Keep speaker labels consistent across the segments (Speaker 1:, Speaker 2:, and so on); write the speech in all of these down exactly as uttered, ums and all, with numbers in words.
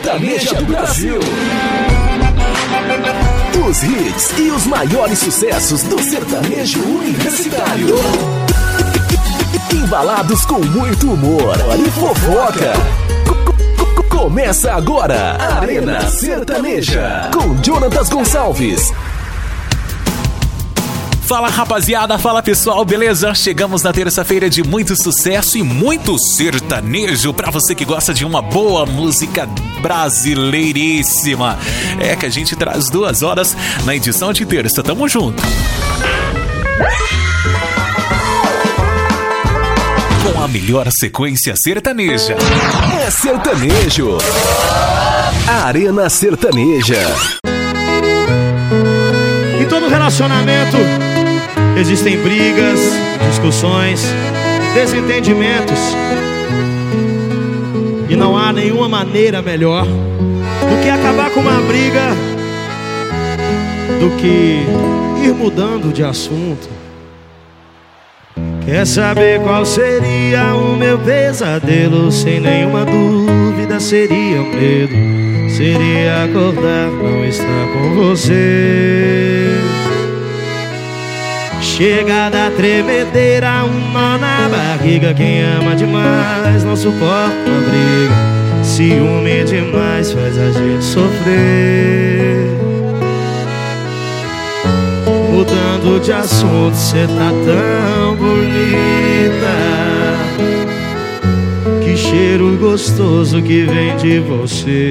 Speaker 1: sertaneja do Brasil. Os hits e os maiores sucessos do sertanejo universitário. Embalados com muito humor e fofoca. Começa agora a Arena Sertaneja com Jonatas Gonçalves.
Speaker 2: Fala rapaziada, fala pessoal, beleza? Chegamos na terça-feira de muito sucesso e muito sertanejo pra você que gosta de uma boa música brasileiríssima. É que a gente traz duas horas na edição de terça, tamo junto. Com a melhor sequência sertaneja.
Speaker 1: É sertanejo. Arena Sertaneja.
Speaker 3: Em todo relacionamento existem brigas, discussões, desentendimentos. E não há nenhuma maneira melhor do que acabar com uma briga, do que ir mudando de assunto. Quer saber qual seria o meu pesadelo? Sem nenhuma dúvida seria o medo. Seria acordar, não estar com você. Chega da tremedeira, um nó na barriga. Quem ama demais não suporta a briga. Ciúme demais faz a gente sofrer. Mudando de assunto, cê tá tão bonita. Que cheiro gostoso que vem de você.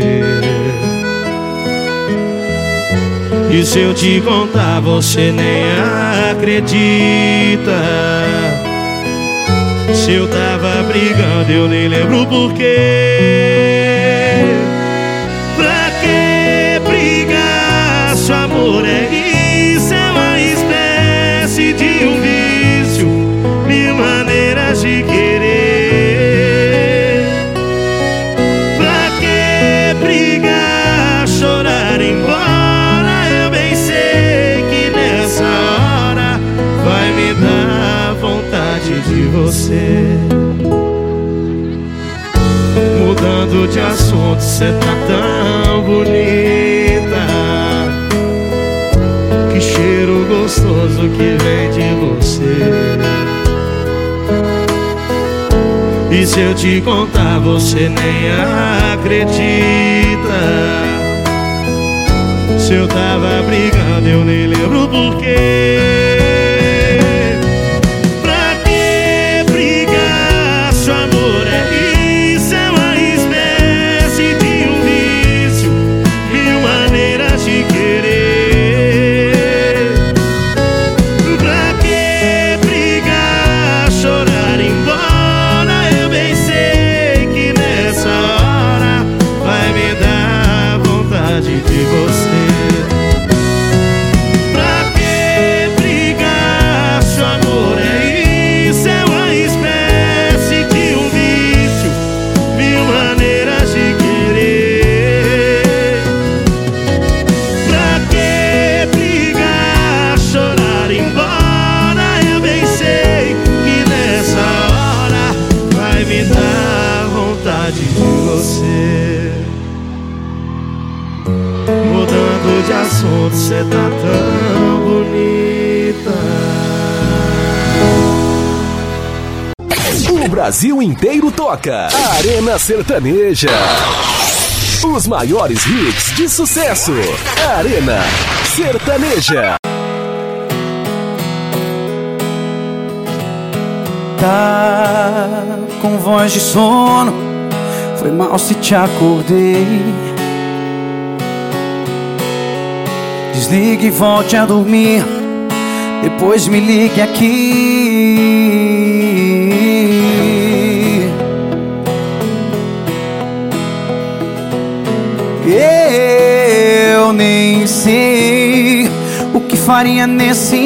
Speaker 3: E se eu te contar, você nem acredita. Se eu tava brigando, eu nem lembro porquê. Pra que brigar? Se o amor é isso, é uma espécie de um vício, mil maneiras de querer. Pra que brigar? Chorar embora? De você. Mudando de assunto, cê tá tão bonita. Que cheiro gostoso que vem de você. E se eu te contar, você nem acredita. Se eu tava brigando, eu nem lembro porquê. Você tá tão bonita.
Speaker 1: O Brasil inteiro toca Arena Sertaneja. Os maiores hits de sucesso. Arena Sertaneja.
Speaker 4: Tá com voz de sono, foi mal se te acordei. Desligue e volte a dormir, depois me ligue aqui. Eu nem sei o que faria nesse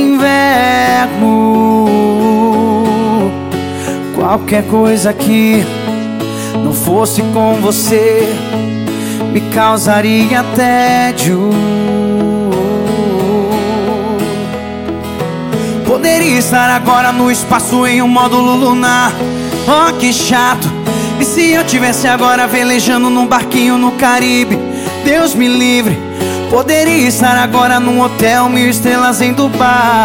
Speaker 4: inverno. Qualquer coisa que não fosse com você me causaria tédio. Poderia estar agora no espaço em um módulo lunar. Oh, que chato, E se eu tivesse agora velejando num barquinho no Caribe? Deus me livre, poderia estar agora num hotel mil estrelas em Dubai.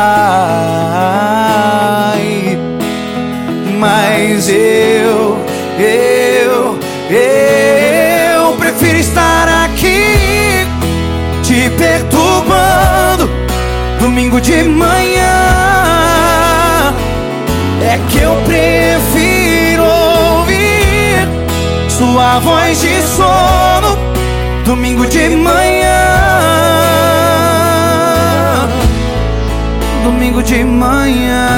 Speaker 4: Mas eu, eu, eu prefiro estar aqui te perturbando domingo de manhã. É que eu prefiro ouvir sua voz de sono domingo de manhã. Domingo de manhã.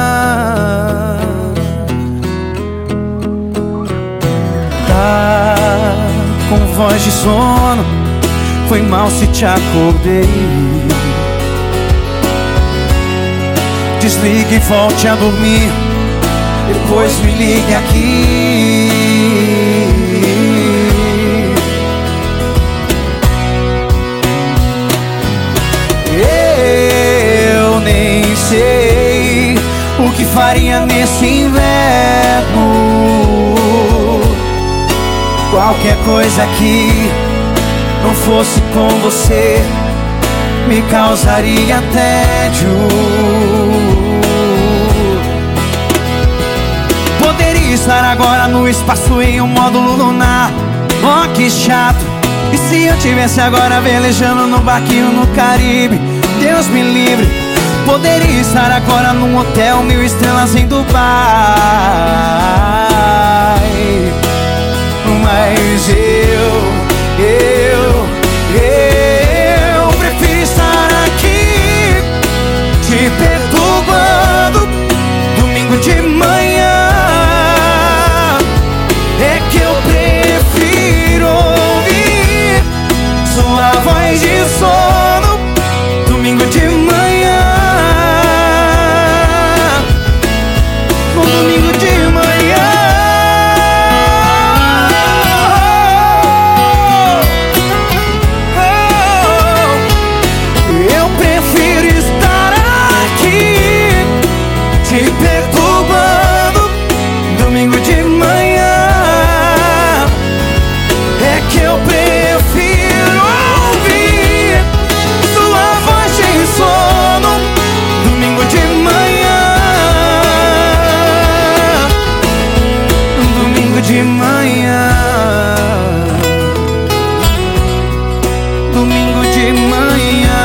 Speaker 4: Tá com voz de sono, foi mal se te acordei. Desligue e volte a dormir, depois me ligue aqui. Eu nem sei o que faria nesse inverno. Qualquer coisa que não fosse com você me causaria tédio. Poderia estar agora no espaço em um módulo lunar. Oh, que chato. E se eu tivesse agora velejando no barquinho no Caribe? Deus me livre, poderia estar agora num hotel mil estrelas em Dubai. Mas eu, eu, eu prefiro estar aqui te perturbando domingo de manhã. É que eu prefiro ouvir sua voz de sono domingo de manhã. No domingo de manhã. Eu prefiro estar aqui te perturbando domingo de manhã. É que eu prefiro ouvir sua voz de sono domingo de manhã. Domingo de manhã. Domingo de manhã.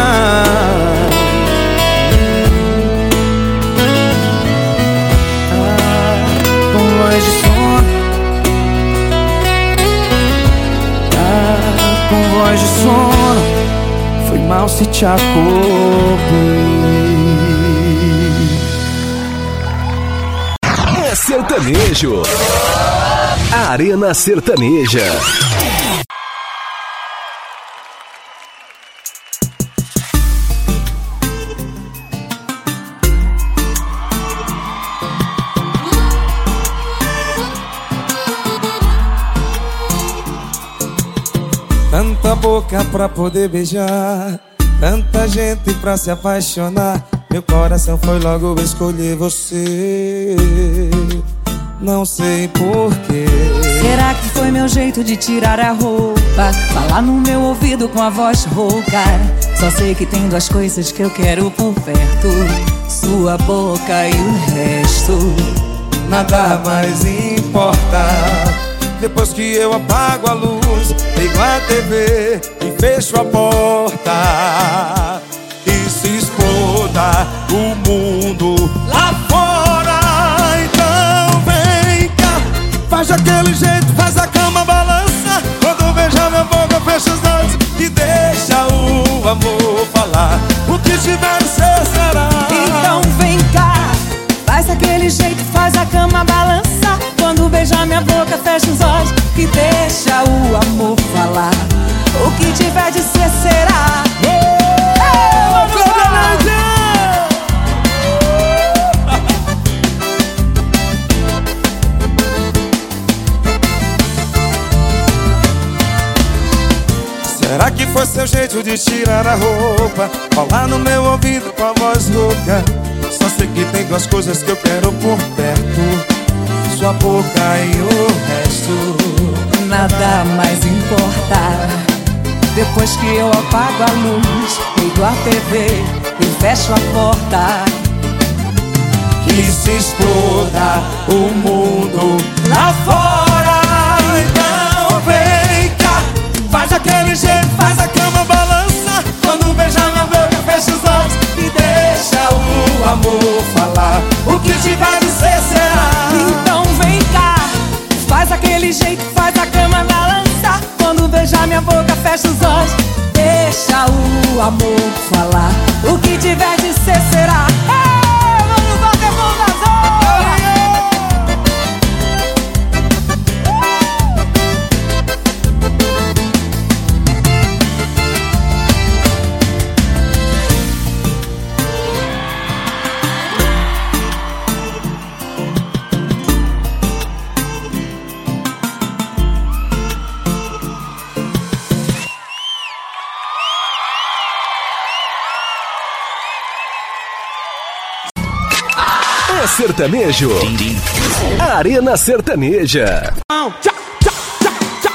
Speaker 4: Ah, com voz de sono. Ah, com voz de sono, foi mal se te acordei.
Speaker 1: É sertanejo. Arena Sertaneja.
Speaker 5: Tanta boca pra poder beijar, tanta gente pra se apaixonar. Meu coração foi logo escolher você. Não sei porquê.
Speaker 6: Será que foi meu jeito de tirar a roupa, falar no meu ouvido com a voz rouca? Só sei que tem duas coisas que eu quero por perto: sua boca e o resto.
Speaker 5: Nada mais importa. Depois que eu apago a luz, ligo a T V e fecho a porta, e se exploda o mundo lá fora. Então vem cá, faz aquele jeito, faz a cama balança. Quando beijar minha boca, fecha os olhos e deixa o amor falar. O que tiver ser será.
Speaker 6: Então vem cá, faz aquele jeito, faz a cama balança. Quando beijar minha boca, fecha os olhos e deixa o amor falar. O que tiver de ser será.
Speaker 5: Será que foi seu jeito de tirar a roupa, falar no meu ouvido com a voz rouca? Só sei que tem duas coisas que eu quero por perto: sua boca e o resto.
Speaker 6: Depois que eu apago a luz, ligo a T V e fecho a porta.
Speaker 4: Que se exploda o mundo lá fora. Então vem cá, faz aquele jeito, faz a cama balança. Quando beija minha boca, fecha os olhos e deixa o amor falar. O que tiver de ser será.
Speaker 6: Então vem cá, faz aquele jeito, faz a cama balançar. Quando beijar minha boca, fecha os olhos, deixa o amor falar. O que tiver de ser será. Ei, vamos bater bunda zona.
Speaker 1: É sertanejo. Arena Sertaneja.
Speaker 4: Tchau, tchau, tchau, tchau.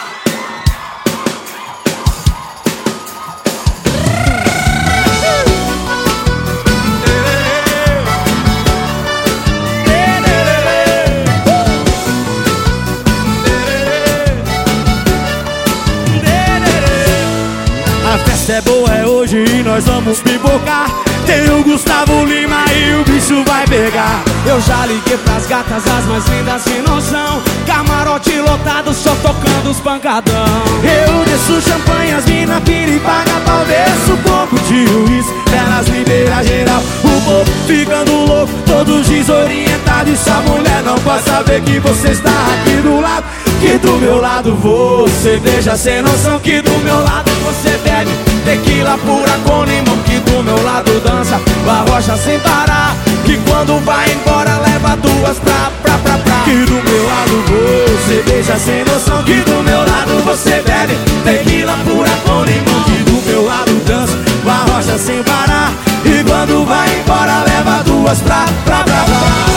Speaker 3: A festa é boa, é hoje e nós vamos pipocar. Tem o Gustavo Lima e o bicho vai pegar.
Speaker 4: Eu já liguei pras gatas, as mais lindas sem noção. Camarote lotado, só tocando os pancadão.
Speaker 3: Eu desço champanhe, as mina piripaga pau. Desço um pouco de uísque, elas liberam geral. O povo ficando louco, todos desorientados. E sua mulher não pode saber que você está aqui do lado. Que do meu lado você beija sem noção. Que do meu lado você bebe tequila pura com limão. Que do meu lado dança barrocha sem parar. Que quando vai embora leva duas pra, pra, pra, pra. Que do meu lado você beija sem noção. Que do meu lado você bebe tequila pura com limão. Que do meu lado dança barrocha sem parar. E quando vai embora leva duas pra, pra, pra, pra.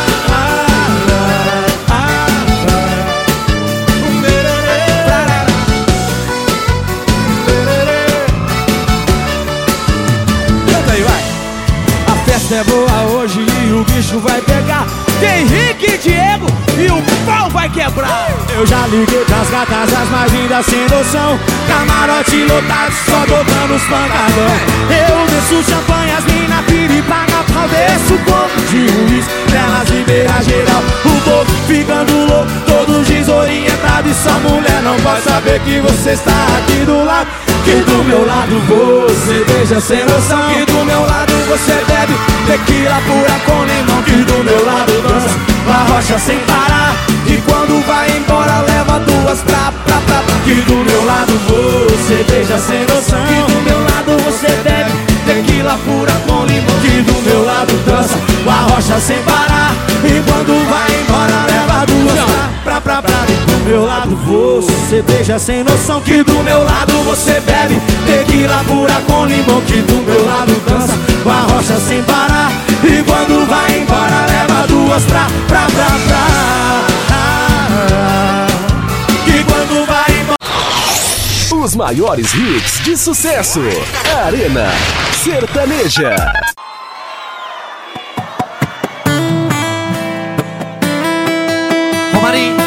Speaker 4: É boa hoje e o bicho vai pegar. Tem Rick e Diego e o pau vai quebrar.
Speaker 3: Eu já liguei pras gatas, as mais lindas sem noção. Camarote lotado, só tocando os pancadão. Eu desço champanhe, as mina piripaga pau. Desço um pouco de uísque, elas liberam geral. O povo ficando louco, todos desorientados. E sua mulher não pode saber que você está aqui do lado. Que do meu lado você beija sem noção. Que do meu lado você bebe tequila pura com limão. Que do meu lado dança barrocha sem parar. E quando vai embora leva duas pra, pra, pra, pra. Que do meu lado você beija sem noção. Que do meu lado você bebe tequila pura com limão. Que do meu lado dança barrocha sem parar. E quando vai embora leva duas pra, pra, pra, pra. Do meu lado você beija sem noção. Que do meu lado você bebe tequila pura com limão. Que do meu lado dança barrocha sem parar. E quando vai embora leva duas pra, pra, pra, pra. Que quando vai embora.
Speaker 1: Os maiores hits de sucesso. Arena Sertaneja.
Speaker 4: Romarinho.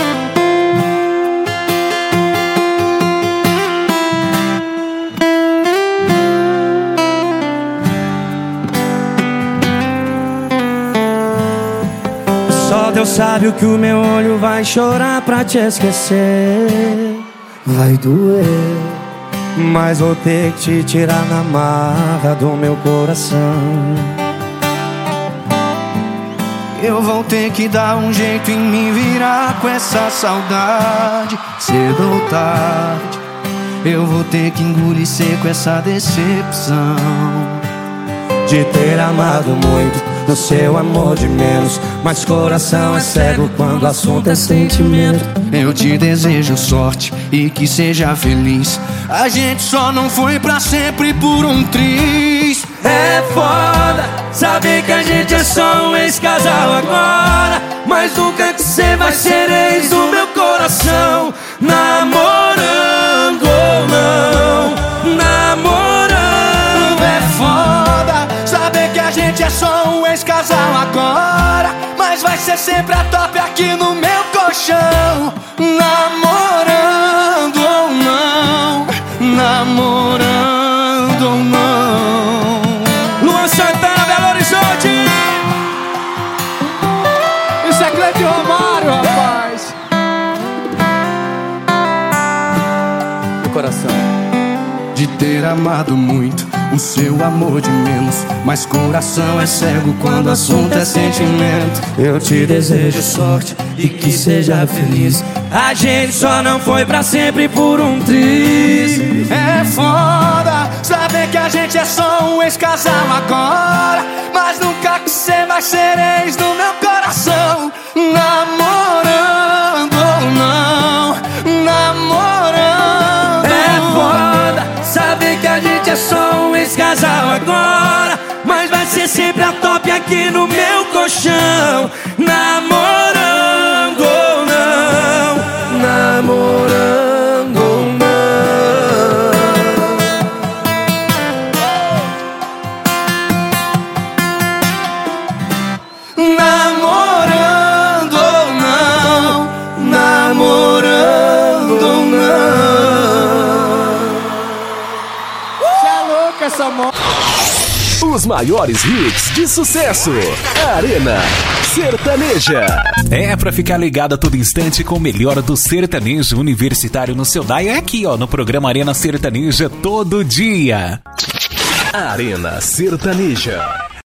Speaker 3: Só Deus sabe o que o meu olho vai chorar pra te esquecer. Vai doer, mas vou ter que te tirar na marra do meu coração. Eu vou ter que dar um jeito em me virar com essa saudade. Cedo ou tarde, eu vou ter que engolir seco essa decepção de ter amado muito, no seu amor de menos. Mas coração é cego quando o assunto é sentimento. Eu te desejo sorte e que seja feliz. A gente só não foi pra sempre por um triz. É foda saber que a gente é só um ex-casal agora, mas nunca que cê vai ser ex do meu coração. Namorando ou não,
Speaker 4: ex-casal agora, mas vai ser sempre a top aqui no meu colchão. Namorando ou não, namorando ou não.
Speaker 3: Luan Santana, Belo Horizonte. Isso é Cleide Romário, rapaz. Meu coração.
Speaker 4: De ter amado muito, o seu amor de menos, mas coração é cego quando o assunto é sentimento. Eu te desejo sorte e que seja feliz. A gente só não foi pra sempre por um triz. É foda saber que a gente é só um ex-casal agora, mas nunca que cê vai ser ex do meu coração. Namorando ou não, namorando. É foda saber que a gente é só um ex-casal agora, mas vai ser sempre a top aqui no meu colchão. Namorando ou não, namorando ou não. Namorando ou não, namorando ou não.
Speaker 3: Você é louca essa moto.
Speaker 1: Os maiores hits de sucesso. Arena Sertaneja.
Speaker 2: É pra ficar ligado a todo instante com o melhor do sertanejo universitário no seu dial. É aqui, ó, no programa Arena Sertaneja todo dia.
Speaker 1: Arena Sertaneja.